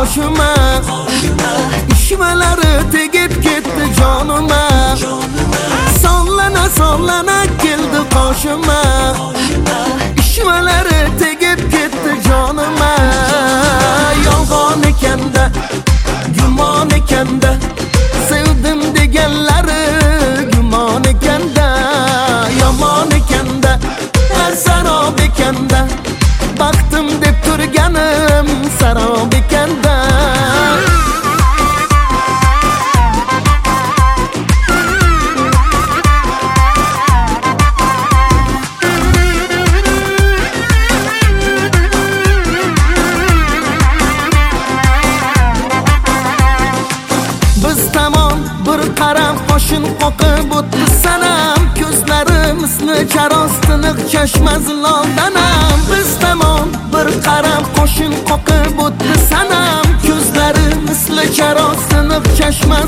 qoshima, ishvalari tegib ketdi jonima. Sonlana keldi qoshima, ishvalari tegib ketdi jonima. Yolg'on ekanda, gumon ekanda, sevdim deganlari gumon ekanda. Yomon ekanda, sarob ekanda, baxtim deb turganim sarob ekanda. Biz tamom bir qarab qoshin qoqib o'tdi sanam, ko'zlarimizni charos tiniq chashma ziloldanam. Biz tamom bir qarab qoshin qoqib o'tdi sanam, ko'zlarimizni charos tiniq chashma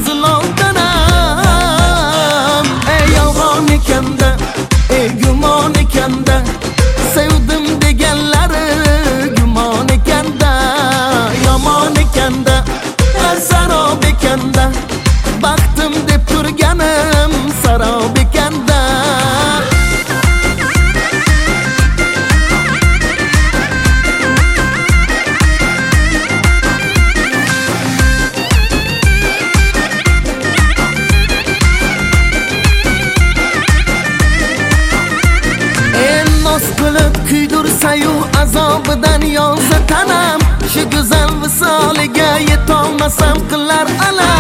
ziloldanam. Ey yolg'on ekanda, ey gumon ekanda, sevdim deganlari gumon ekanda. Yomon ekanda, sarob ekanda, baxtim deb turganim sarob ekanda. Nos qilib kuydirsa-yu azobidan yonsa tanam, shu go'zal visoliga yetolmasam qilar alam.